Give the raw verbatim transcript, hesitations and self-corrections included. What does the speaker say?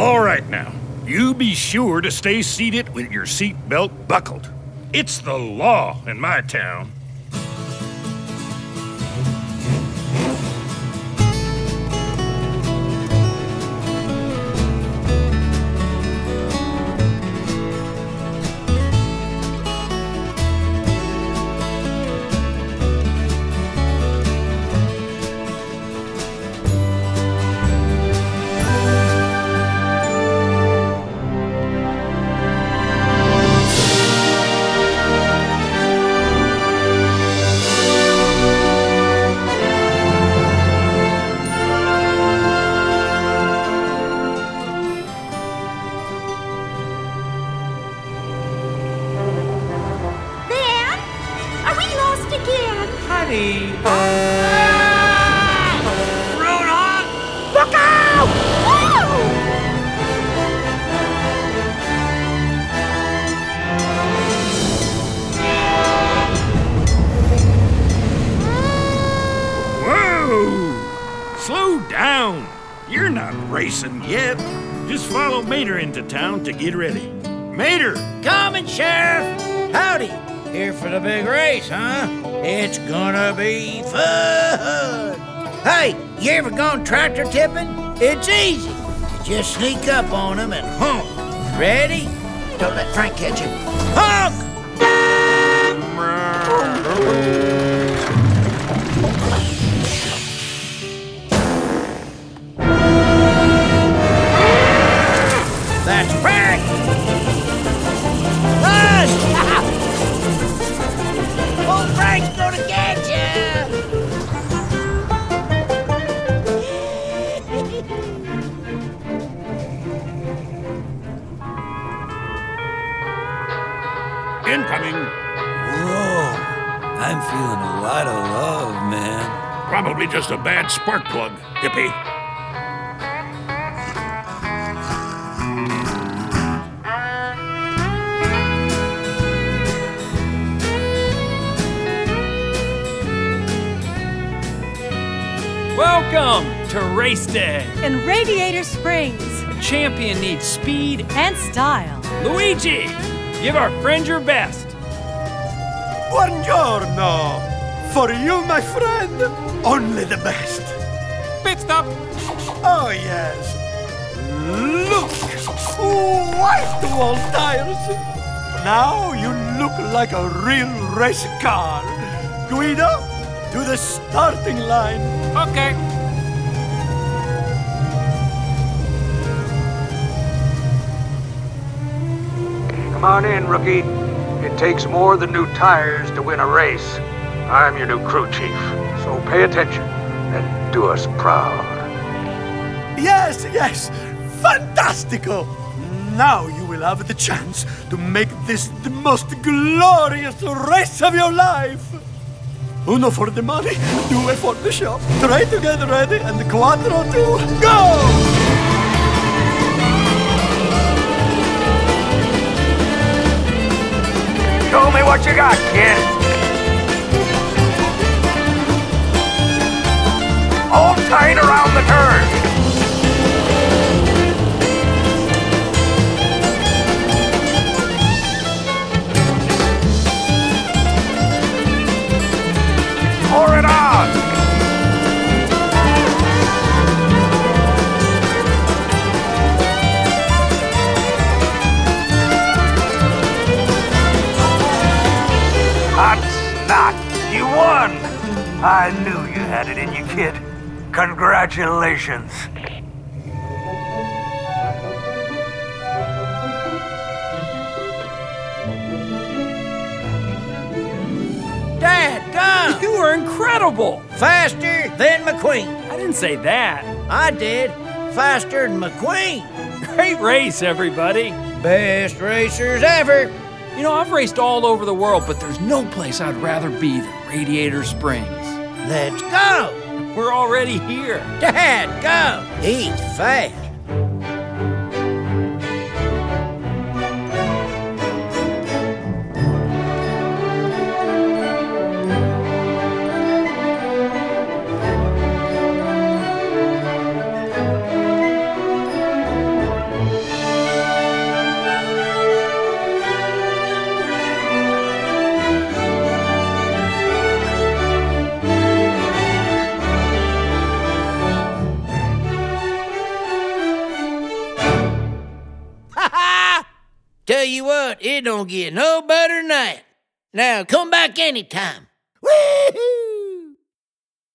All right now, you be sure to stay seated with your seatbelt buckled. It's the law in my town. You're not racing yet. Just follow Mater into town to get ready. Mater! Coming, Sheriff! Howdy! Here for the big race, huh? It's gonna be fun! Hey, you ever gone tractor tipping? It's easy. You just sneak up on them and honk. Ready? Don't let Frank catch you. Honk! That's Frank! Hush! Old Frank's gonna get you! Incoming! Whoa! I'm feeling a lot of love, man. Probably just a bad spark plug, hippie. Welcome to Race Day in Radiator Springs. A champion needs speed and style. Luigi, give our friend your best. Buongiorno! For you, my friend, only the best. Pit stop. Oh, yes. Look! White wall tires. Now you look like a real race car. Guido, to the starting line. Okay. Come on in, rookie. It takes more than new tires to win a race. I'm your new crew chief, so pay attention and do us proud. Yes, yes, fantastico! Now you will have the chance to make this the most glorious race of your life. Uno for the money, due for the show. Try to get ready, and quattro two, go! Show me what you got, kid. Hold tight around the turn. Pour it on. Hot snot. You won. I knew you had it in you, kid. Congratulations. Dad, go! You were incredible. Faster than McQueen. I didn't say that. I did. Faster than McQueen. Great race, everybody. Best racers ever. You know, I've raced all over the world, but there's no place I'd rather be than Radiator Springs. Let's go! We're already here. Dad, go! He's fast. tell you what, it don't get no better than that. Now, come back anytime.